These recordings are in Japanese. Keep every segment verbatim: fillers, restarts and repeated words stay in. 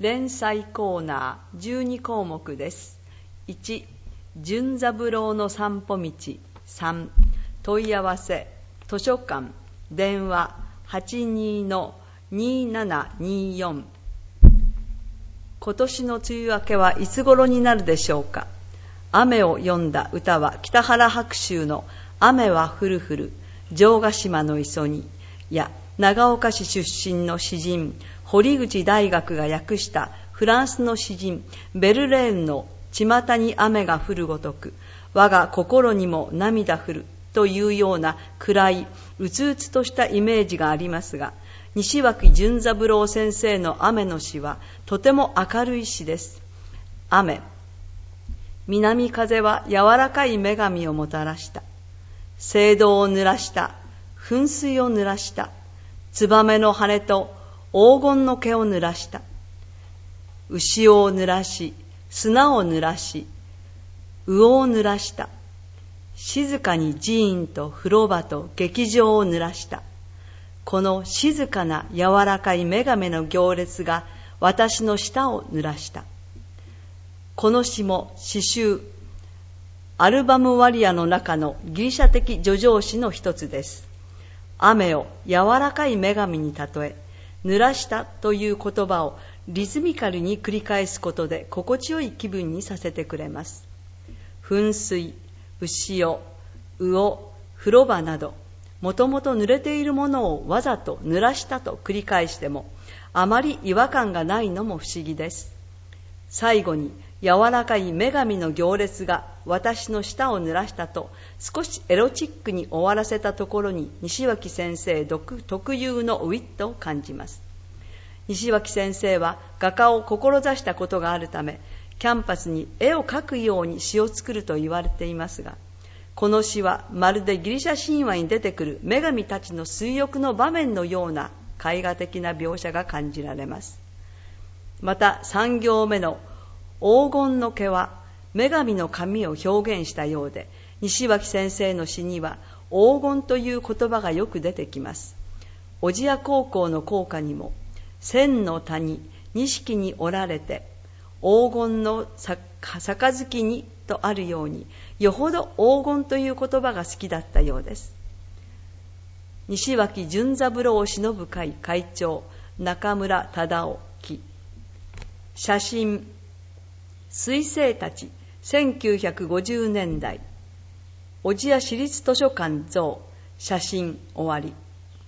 連載コーナーじゅうにこうもくです。いち、純三郎の散歩道。さん、問い合わせ、図書館、電話 はちにーにーななにーよん。今年の梅雨明けはいつ頃になるでしょうか。雨を詠んだ歌は北原白秋の雨は降る降る城ヶ島の磯にや長岡市出身の詩人堀口大学が訳したフランスの詩人ベルレーンの巷に雨が降るごとく我が心にも涙降るというような暗いうつうつとしたイメージがありますが、西脇純三郎先生の雨の詩はとても明るい詩です。雨、南風は柔らかい女神をもたらした。聖堂を濡らした。噴水を濡らした。ツバメの羽と黄金の毛を濡らした。牛を濡らし、砂を濡らし、魚を濡らした。静かに寺院と風呂場と劇場を濡らした。この静かな柔らかい女神の行列が私の舌を濡らした。この詩も詩集アルバムワリアの中のギリシャ的叙情詩の一つです。雨を柔らかい女神に例え、濡らしたという言葉をリズミカルに繰り返すことで心地よい気分にさせてくれます。噴水、牛尾、魚、風呂場など、もともと濡れているものをわざと濡らしたと繰り返しても、あまり違和感がないのも不思議です。最後に、柔らかい女神の行列が私の舌を濡らしたと少しエロチックに終わらせたところに西脇先生特有のウィットを感じます。西脇先生は画家を志したことがあるため、キャンパスに絵を描くように詩を作ると言われていますが、この詩はまるでギリシャ神話に出てくる女神たちの水浴の場面のような絵画的な描写が感じられます。また三行目の黄金の毛は女神の髪を表現したようで、西脇先生の詩には黄金という言葉がよく出てきます。小千谷高校の校歌にも、千の谷、錦におられて、黄金の杯にとあるように、よほど黄金という言葉が好きだったようです。西脇純三郎を偲ぶ会会長、中村忠夫記。写真、水星たち、せんきゅうひゃくごじゅうねんだい。小千谷市立図書館蔵、写真終わり。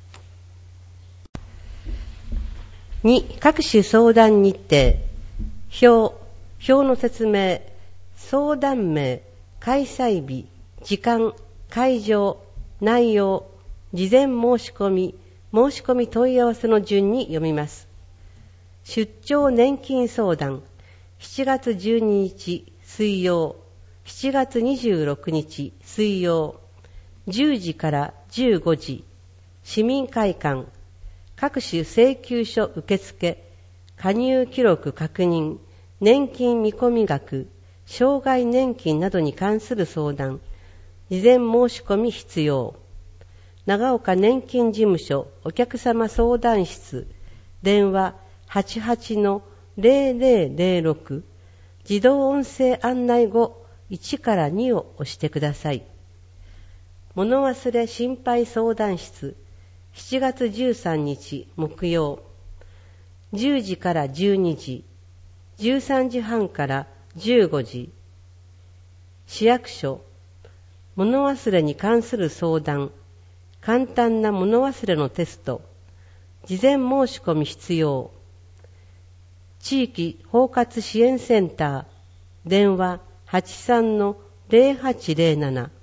に、各種相談日程。表、表の説明、相談名、開催日、時間、会場、内容、事前申し込み、申し込み問い合わせの順に読みます。出張年金相談、しちがつじゅうににち水曜、しちがつにじゅうろくにち水曜、じゅうじからじゅうごじ、市民会館、各種請求書受付、加入記録確認、年金見込み額、障害年金などに関する相談、事前申し込み必要。長岡年金事務所お客様相談室、電話 はちはちのゼロゼロゼロろく、自動音声案内後いちからにを押してください。物忘れ心配相談室、しちがつじゅうさんにち木曜、じゅうじからじゅうにじ、じゅうさんじはんからじゅうごじ。市役所、物忘れに関する相談、簡単な物忘れのテスト、事前申し込み必要。地域包括支援センター、電話 はちさんのゼロはちゼロなな。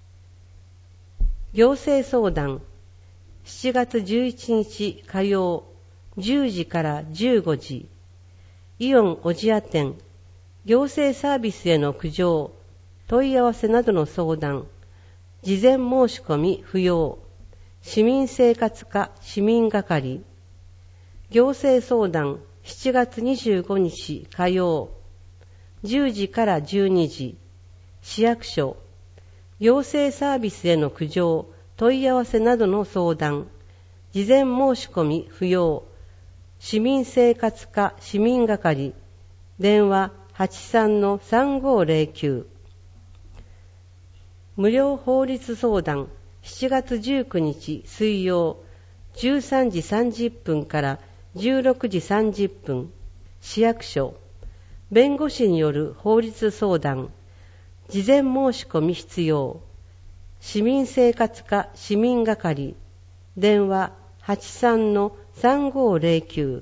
行政相談、しちがつじゅういちにち火曜、じゅうじからじゅうごじ。イオン小千谷店、行政サービスへの苦情、問い合わせなどの相談、事前申し込み不要。市民生活課市民係、行政相談しちがつにじゅうごにち火曜、じゅうじからじゅうにじ、市役所、行政サービスへの苦情、問い合わせなどの相談、事前申し込み不要。 市民生活課市民係、電話 はちさんのさんごーぜろきゅう。無料法律相談しちがつじゅうくにち水曜じゅうさんじさんじゅっぷんからじゅうろくじさんじゅっぷん、市役所、弁護士による法律相談、事前申し込み必要、市民生活課市民係、電話 はちさんのさんごーぜろきゅう。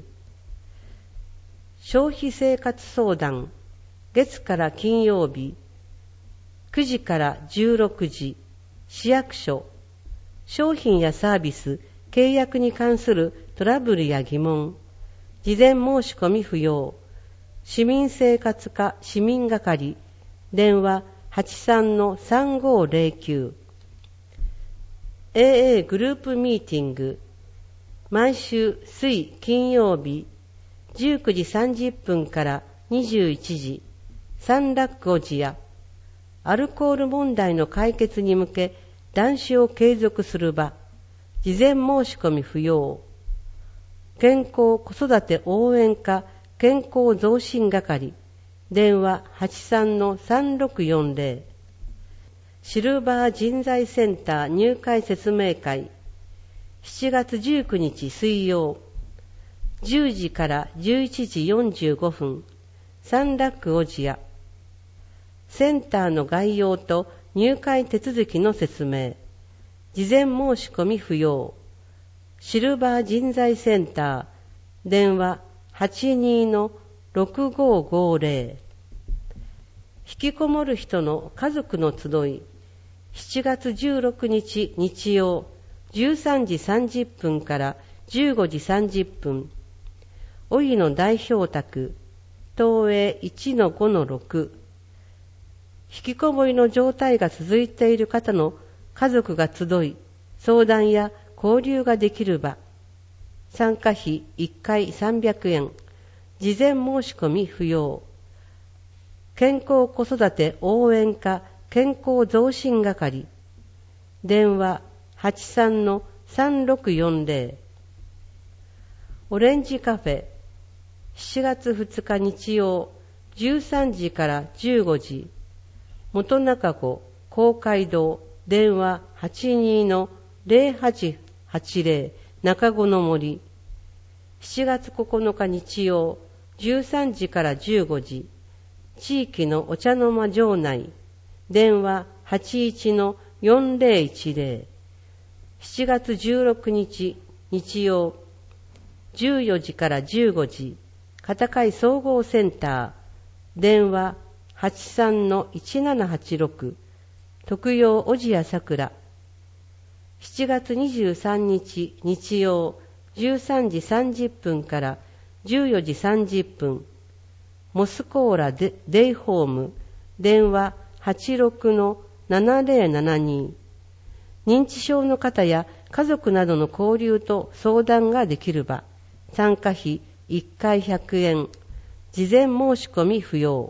消費生活相談、月から金曜日、くじからじゅうろくじ、市役所、商品やサービス、契約に関するトラブルや疑問、事前申し込み不要、市民生活課市民係、電話 はちさんのさんごーぜろきゅう。エーエー グループミーティング、毎週水金曜日、じゅうくじさんじゅっぷんからにじゅういちじ、サンラック小千谷、アルコール問題の解決に向け談志を継続する場、事前申し込み不要、健康子育て応援課健康増進係、電話 はちさんのさんろくよんぜろ。シルバー人材センター入会説明会、しちがつじゅうくにち水曜、じゅうじからじゅういちじよんじゅうごふん、サンラック小千谷。センターの概要と入会手続きの説明、事前申し込み不要、シルバー人材センター、電話 はちにーのろくごーごーぜろ。引きこもる人の家族の集い、しちがつじゅうろくにち日曜、じゅうさんじさんじゅっぷんからじゅうごじさんじゅっぷん、おいの代表宅、東映 いちのごのろく、引きこもりの状態が続いている方の家族が集い、相談や交流ができる場、参加費いっかいさんびゃくえん、事前申し込み不要、健康子育て応援課健康増進係、電話 はちさんのさんろくよんぜろ。オレンジカフェ、しちがつふつか日曜、じゅうさんじからじゅうごじ、元中湖公会堂、電話 はちにーのぜろはちはちぜろ、中子の森。しちがつここのか日曜、じゅうさんじからじゅうごじ、地域のお茶の間場内、電話 はちいちのよんぜろいちぜろ。しちがつじゅうろくにち日曜、じゅうよじからじゅうごじ、片貝総合センター、電話 はちさんのいちななはちろく、特養小千谷桜。しちがつにじゅうさんにち日曜、じゅうさんじさんじゅっぷんからじゅうよじさんじゅっぷん、モスコーラデイホーム、電話 はちろくのななぜろななに。認知症の方や家族などの交流と相談ができる場、参加費いっかいひゃくえん、事前申し込み不要。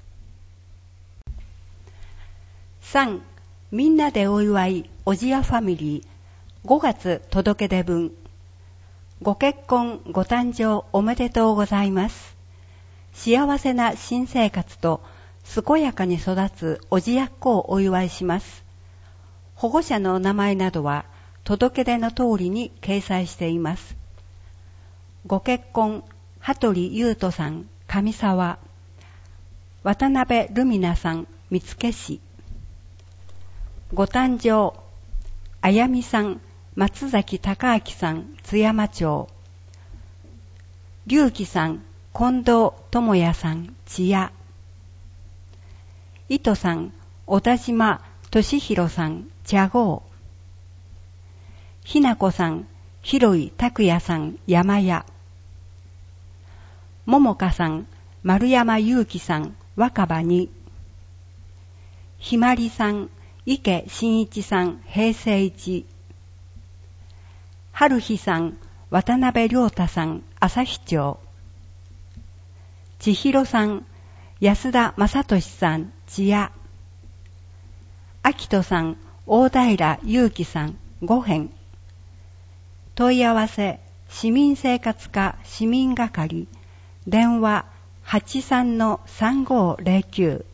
さん. みんなでお祝いおじやファミリーごがつ届け出文。ご結婚ご誕生おめでとうございます。幸せな新生活と健やかに育つおじやっこをお祝いします。保護者のお名前などは届け出の通りに掲載しています。ご結婚、羽鳥優斗さん、上沢。渡辺ルミナさん、見附市。ご誕生、あやみさん、松崎隆明さん、津山町。龍樹さん、近藤智也さん、千谷。糸さん、小田島俊弘さん、茶郷。ひなこさん、広井拓也さん、山屋。ももかさん、丸山祐樹さん、若葉に。ひまりさん、池真一さん、平成一。はるひさん、渡辺良太さん、旭町。ちひろさん、安田正俊さん、千谷。あきとさん、大平祐樹さん、五辺。問い合わせ市民生活課市民係、電話 はちさんのさんごーぜろきゅ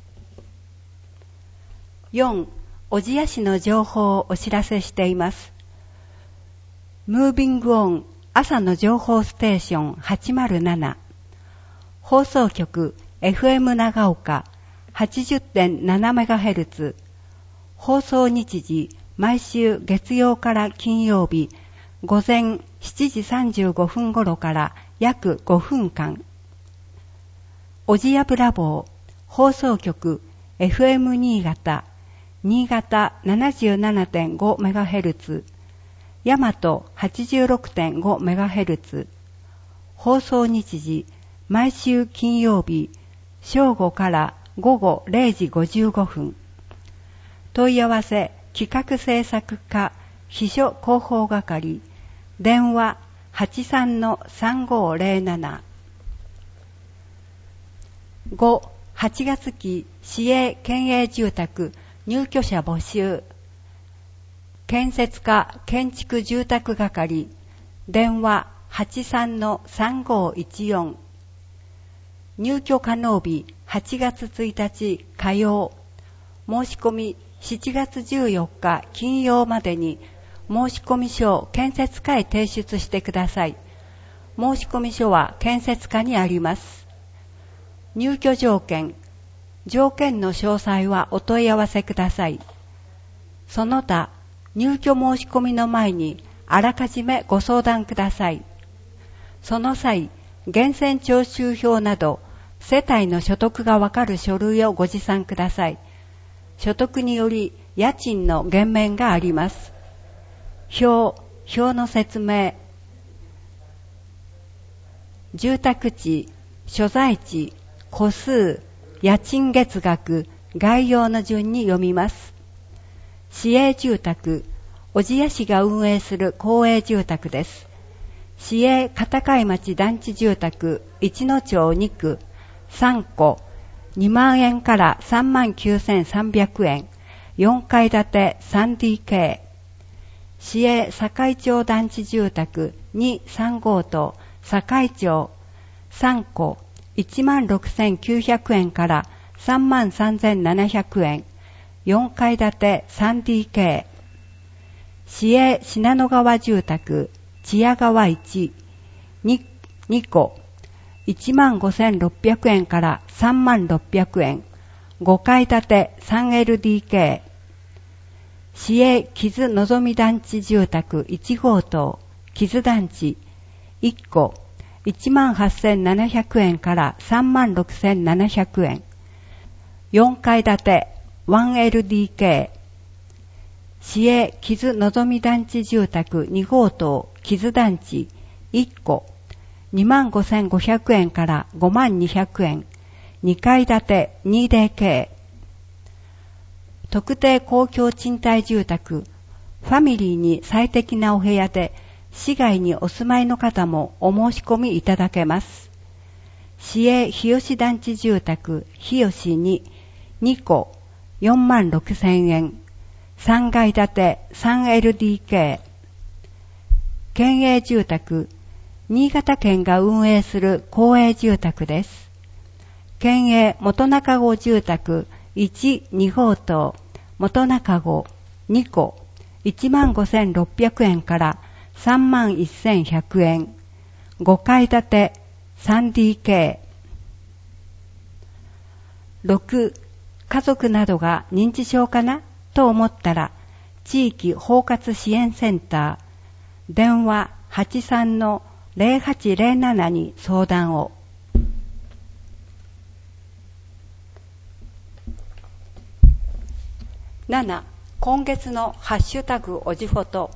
う。よん. 小千谷市の情報をお知らせしています。ムービングオン朝の情報ステーションはちまるなな、放送局 エフエム 長岡 はちじゅってんななメガヘルツ、放送日時毎週月曜から金曜日午前しちじさんじゅうごふん頃から約ごふんかん。小千谷ブラボー放送局 エフエム 新潟新潟 ななじゅうななてんごメガヘルツ、大和 はちじゅうろくてんごメガヘルツ、放送日時毎週金曜日正午から午後れいじごじゅうごふん。問い合わせ企画制作課秘書広報係、電話 はちさんのさんごーぜろなな。ご. はちがつ期市営県営住宅入居者募集、建設課建築住宅係、電話 はちさんのさんごーいちよん。入居可能日はちがつついたち火曜、申し込みしちがつじゅうよっか金曜までに申込書を建設課へ提出してください。申込書は建設課にあります。入居条件、条件の詳細はお問い合わせください。その他、入居申し込みの前にあらかじめご相談ください。その際、源泉徴収票など世帯の所得がわかる書類をご持参ください。所得により家賃の減免があります。表、表の説明。住宅地、所在地、戸数、家賃月額、概要の順に読みます。市営住宅、小千谷市が運営する公営住宅です。市営片貝町団地住宅一野町にくさんこにまんえんからさんまんきゅうせんさんびゃくえん、よんかい建て スリーディーケー。市営堺町団地住宅にさんごう棟堺町さんこいちまんろくせんきゅうひゃくえんからさんまんさんぜんななひゃくえん、よんかい建て スリーディーケー。市営信濃川住宅千谷川いち に, にこいちまんごせんろっぴゃくえんからさんまんろっぴゃくえん、ごかい建て スリーエルディーケー。市営木津のぞみ団地住宅いちごう棟木津団地いっこいちまんはっせんななひゃくえんからさんまんろくせんななひゃくえん、よんかい建て ワンエルディーケー。市営木津のぞみ団地住宅にごう棟木津団地いっこにまんごせんごひゃくえんからごまんにひゃくえん、にかい建て ツーディーケー。特定公共賃貸住宅ファミリーに最適なお部屋で市外にお住まいの方もお申し込みいただけます。市営日吉団地住宅日吉ににこよんまんろくせんえん、さんがい建て スリーエルディーケー。県営住宅、新潟県が運営する公営住宅です。県営元中郷住宅いち、にごう棟元中郷にこいちまんごせんろっぴゃくえんからさんまんせんひゃくえん、ごかい建て スリーディーケー。ろく. 家族などが認知症かなと思ったら地域包括支援センター、電話 はちさんのぜろはちぜろなな に相談を。なな. 今月のハッシュタグおじフォト。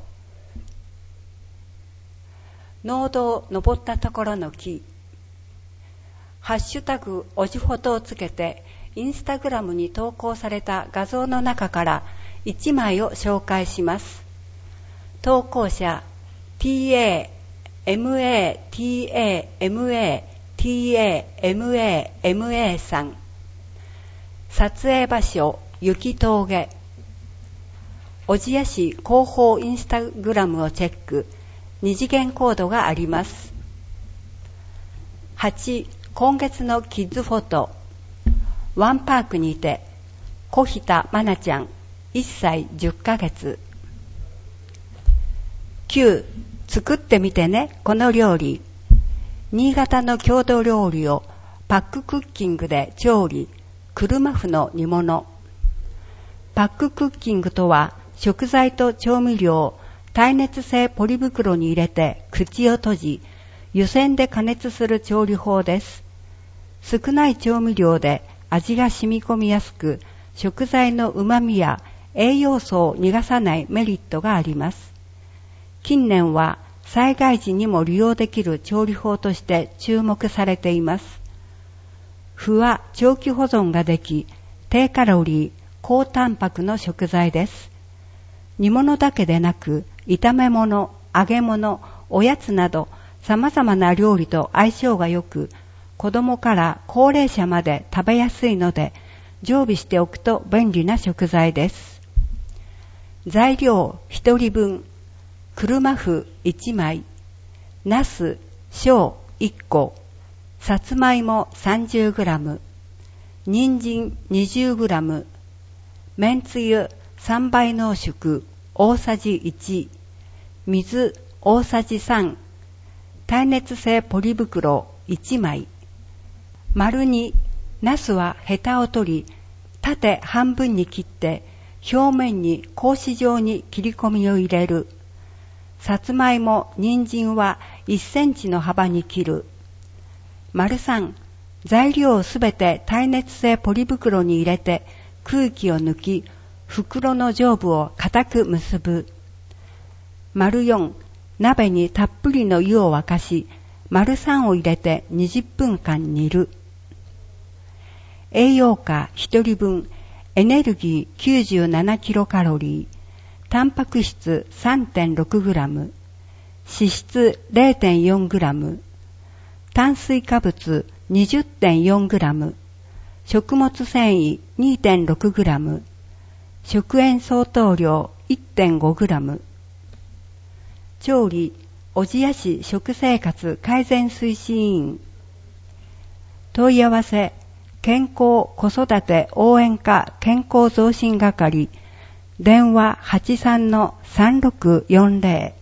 農道登ったところの木。ハッシュタグおじフォトをつけてインスタグラムに投稿された画像の中からいちまいを紹介します。投稿者 ティーエーエムエーティーエーエムエーティーエーエムエーエムエー さん。撮影場所雪峠。小千谷市広報インスタグラムをチェック。 二次元コードがあります。はち、今月のキッズフォト。ワンパークにて、小日田愛菜ちゃん、いっさいじゅっかげつ。きゅう、作ってみてね、この料理。新潟の郷土料理をパッククッキングで調理、車麩の煮物。パッククッキングとは、食材と調味料を耐熱性ポリ袋に入れて口を閉じ、湯煎で加熱する調理法です。少ない調味料で味が染み込みやすく、食材の旨味や栄養素を逃がさないメリットがあります。近年は災害時にも利用できる調理法として注目されています。麩は長期保存ができ、低カロリー、高タンパクの食材です。煮物だけでなく、炒め物、揚げ物、おやつなど様々な料理と相性が良く、子供から高齢者まで食べやすいので、常備しておくと便利な食材です。材料ひとりぶん、車麩いちまい、ナス、小いっこ、さつまいも さんじゅうグラム、人参 にじゅうグラム、めんつゆさんばい濃縮大さじいち、水大さじさん、耐熱性ポリ袋いちまい。丸に、ナスはヘタを取り、縦半分に切って、表面に格子状に切り込みを入れる。さつまいも、人参はいっセンチの幅に切る。丸さん、材料をすべて耐熱性ポリ袋に入れて、空気を抜き、袋の上部を固く結ぶ。丸よん、鍋にたっぷりの湯を沸かし、丸さんを入れてにじゅっぷんかん煮る。栄養価ひとりぶん、エネルギー きゅうじゅうななキロカロリー、タンパク質 さんてんろくグラム、脂質 れいてんよんグラム、炭水化物 にじゅってんよんグラム、食物繊維 にてんろくグラム、食塩相当量 いってんごグラム。調理、小千谷市食生活改善推進委員。問い合わせ、健康子育て応援課健康増進係、電話 はちさんのさんろくよんぜ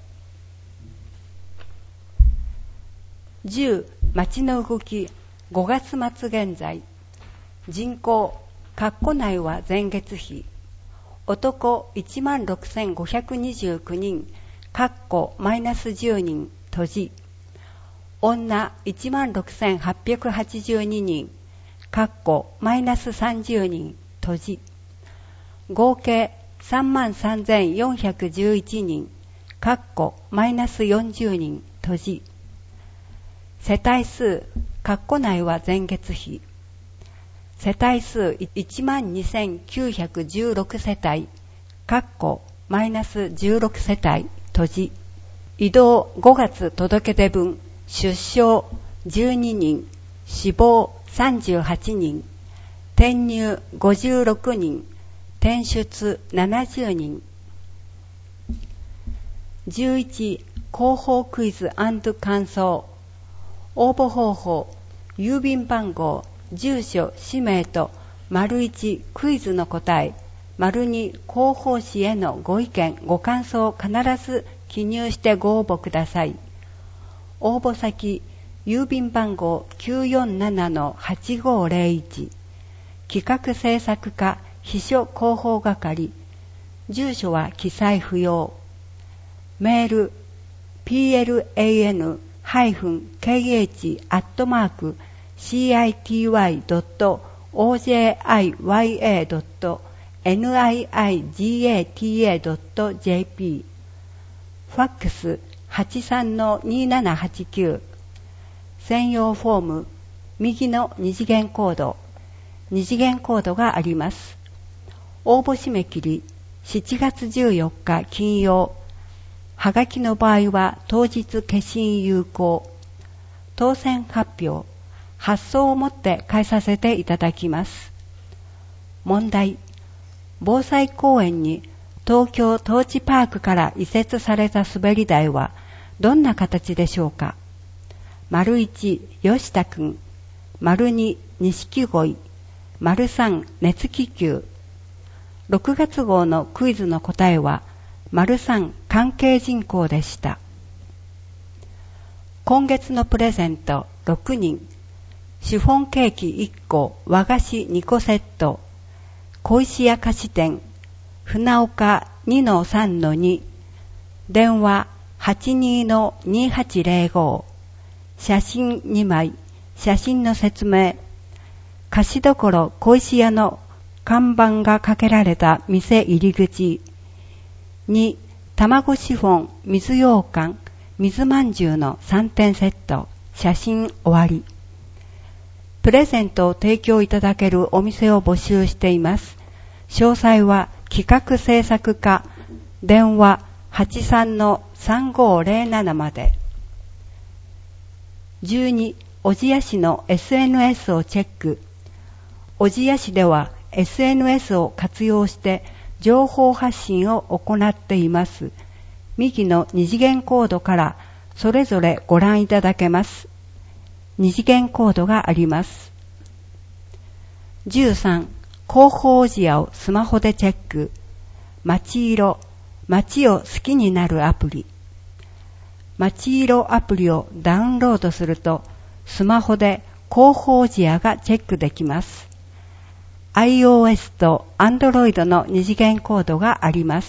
ろ。じゅう、町の動き、ごがつ末現在。人口、括弧内は前月比。男 いちまんろくせんごひゃくにじゅうきゅうにん、括弧マイナスじゅうにん、閉じ。女 いちまんろくせんはっぴゃくはちじゅうににん、括弧マイナスさんじゅうにん、閉じ。合計さんまんさんぜんよんひゃくじゅういちにん、括弧マイナスよんじゅうにん、閉じ。世帯数、括弧内は前月比。世帯数 いちまんにせんきゅうひゃくじゅうろく 世帯、括弧マイナスじゅうろく世帯、閉じ。移動ごがつ届け出分、出生じゅうににん、死亡さんじゅうはちにん、転入ごじゅうろくにん、転出ななじゅうにん。じゅういち、広報クイズ&感想。応募方法、郵便番号、住所、氏名と、丸いちクイズの答え、丸に広報誌へのご意見、ご感想を必ず記入してご応募ください。応募先、郵便番号 きゅうよんななのはちごぜろいち、企画制作課秘書広報係、住所は記載不要。メール、ピーエルエーエヌケーエイチ アットマーク シーアイティーワイ ドット オージェーアイワイエー ドット エヌアイアイジーエーティーエー ドット ジェーピー。ファックス はちさんのにななはちきゅう。専用フォーム、右の二次元コード、二次元コードがあります。応募締め切り、しちがつじゅうよっか金曜。はがきの場合は当日消印有効。当選発表、発送をもって返させていただきます。問題、防災公園に東京トーチパークから移設された滑り台はどんな形でしょうか。丸いち、吉田くん。丸に、錦鯉。丸さん、熱気球。ろくがつ号のクイズの答えは、丸さん、関係人口でした。今月のプレゼント、ろくにん。シフォンケーキいっこ、和菓子にこセット。小石屋菓子店、船岡 にのさんのに。電話 はちにのにはちぜろご。写真にまい。写真の説明。菓子どころ小石屋の看板がかけられた店入り口。に、卵シフォン、水羊羹、水まんじゅうのさんてんセット。写真終わり。プレゼントを提供いただけるお店を募集しています。詳細は企画制作課、電話 はちさんのさんごぜろなな まで。じゅうに、小千谷市の エスエヌエス をチェック。小千谷市では エスエヌエス を活用して情報発信を行っています。右の二次元コードからそれぞれご覧いただけます。二次元コードがあります。じゅうさん、広報小千谷をスマホでチェック。街色、街を好きになるアプリ。街色アプリをダウンロードすると、スマホで広報小千谷がチェックできます。iOS と Android の二次元コードがあります。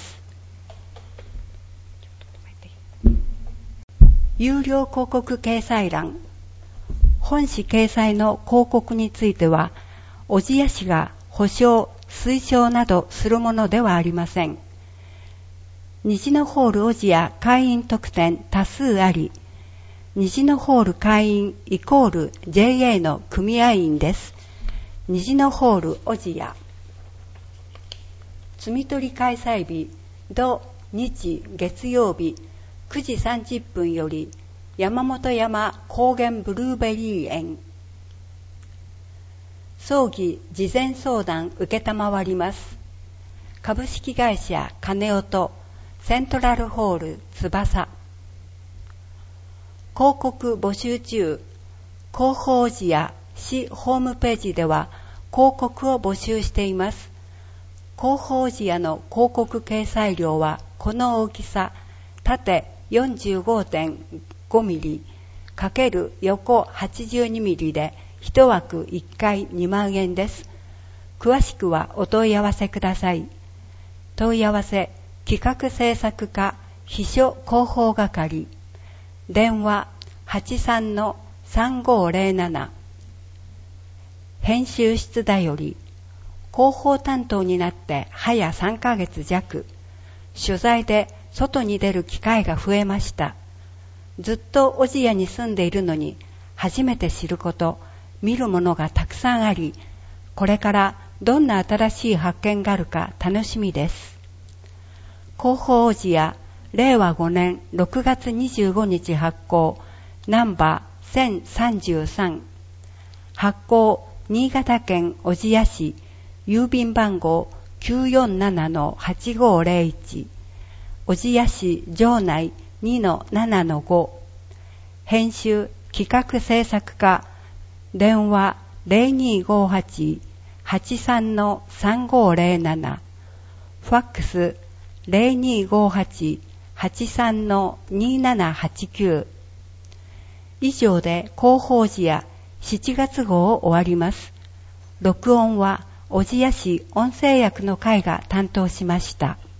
有料広告掲載欄。本誌掲載の広告については、小千谷市が保証、推奨などするものではありません。虹のホール小千谷会員特典多数あり、虹のホール会員イコール ジェーエー の組合員です。虹のホール小千谷。摘み取り開催日、土日月曜日くじさんじゅっぷんより山本山高原ブルーベリー園。葬儀事前相談受けたまわります。株式会社金尾とセントラルホール翼。広告募集中。広報小千谷市ホームページでは広告を募集しています。広報小千谷の広告掲載量はこの大きさ、縦 よんじゅうごてんごミリ×横 はちじゅうにミリでいち枠いっかいにまんえんです。詳しくはお問い合わせください。問い合わせ企画制作課秘書広報係。電話 はちさんのさんごぜろなな。編集室だより広報担当になって早さんかげつじゃく。取材で外に出る機会が増えました。ずっと小千谷に住んでいるのに初めて知ること、見るものがたくさんあり、これからどんな新しい発見があるか楽しみです。広報小千谷れいわごねんろくがつにじゅうごにち発行、ナンバーせんさんじゅうさん。発行新潟県小千谷市、郵便番号 きゅうよんななのはちごぜろいち。小千谷市城内 にのななのご。編集企画制作課。電話 ゼロにーごーはち はちさんのさんごぜろなな。ファックス ゼロにーごーはち はちさんのにななはちきゅう。以上で広報小千谷しちがつ号を終わります。録音は小千谷市音声役の会が担当しました。